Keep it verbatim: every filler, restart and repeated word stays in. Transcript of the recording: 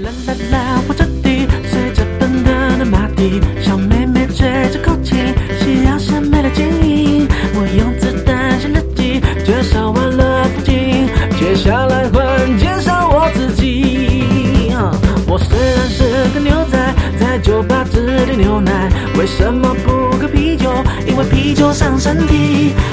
啦啦啦，我这里随着奔腾的马蹄，小妹妹吹着口琴，夕阳下美了剪影。我用子弹写日记，介绍完了风景，接下来换介绍我自己。我虽然是个牛仔，在酒吧只点牛奶，为什么不喝啤酒？因为啤酒伤身体。